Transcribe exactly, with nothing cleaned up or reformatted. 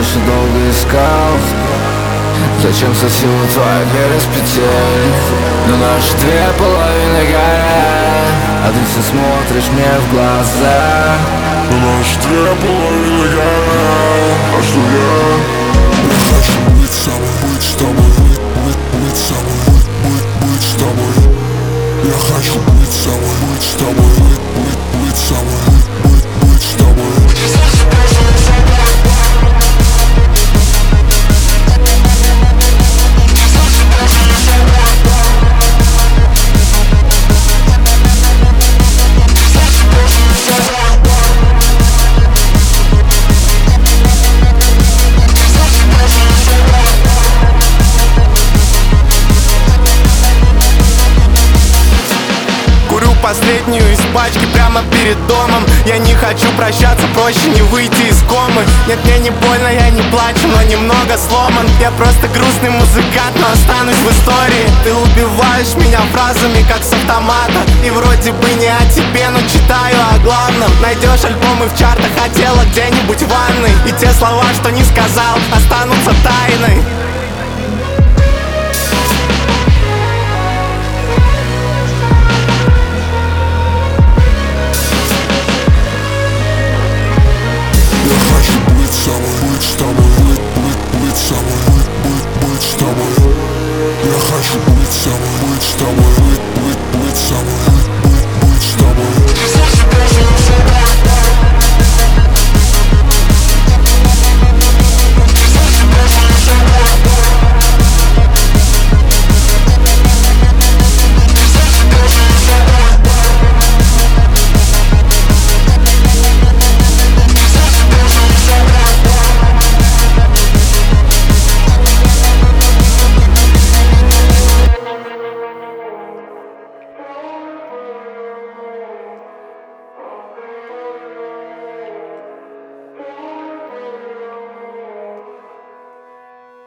конечно, долго искал. Зачем сосила твоя дверь из петель? Но наши две половины горят, а ты все смотришь мне в глаза. Но наши две половины горят, а что я? Я хочу быть с тобой, быть с тобой, быть, быть, быть с тобой, быть, быть, быть с тобой. Я хочу быть с тобой, быть с тобой, быть, быть, быть с тобой, быть, быть, быть с тобой. Последнюю из пачки прямо перед домом. Я не хочу прощаться, проще не выйти из комы. Нет, мне не больно, я не плачу, но немного сломан. Я просто грустный музыкант, но останусь в истории. Ты убиваешь меня фразами, как с автомата. И вроде бы не о тебе, но читаю о главном. Найдешь альбомы в чартах, хотела где-нибудь в ванной. И те слова, что не сказал, останутся тайной.